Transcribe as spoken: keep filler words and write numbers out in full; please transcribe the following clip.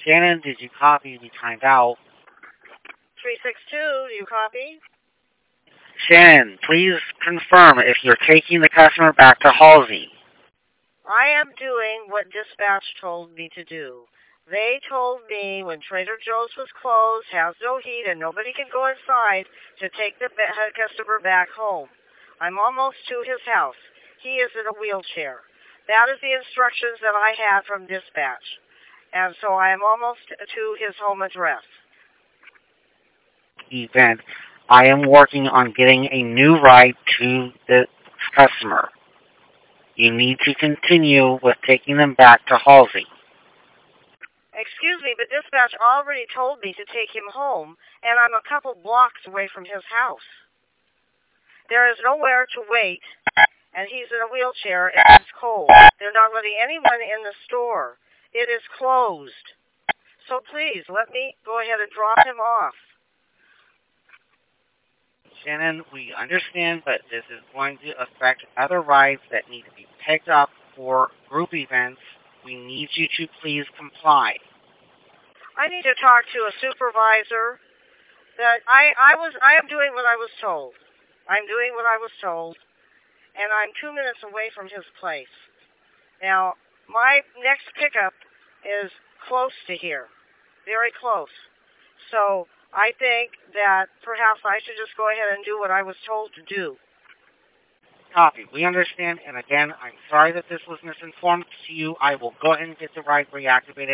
Shannon, did you copy? We timed out. three six two, do you copy? Shannon, please confirm if you're taking the customer back to Halsey. I am doing what dispatch told me to do. They told me when Trader Joe's was closed, has no heat, and nobody can go inside to take the customer back home. I'm almost to his house. He is in a wheelchair. That is the instructions that I had from dispatch. And so I am almost to his home address. Event. I am working on getting a new ride to the customer. You need to continue with taking them back to Halsey. Excuse me, but dispatch already told me to take him home, and I'm a couple blocks away from his house. There is nowhere to wait, and he's in a wheelchair, and it's cold. They're not letting anyone in the store. It is closed. So please, let me go ahead and drop him off. Shannon, we understand, but this is going to affect other rides that need to be picked up for group events. We need you to please comply. I need to talk to a supervisor. That I, I was I am doing what I was told. I'm doing what I was told, and I'm two minutes away from his place. Now, my next pickup is close to here, very close. So I think that perhaps I should just go ahead and do what I was told to do. Copy. We understand, and again, I'm sorry that this was misinformed to you. I will go ahead and get the ride reactivated.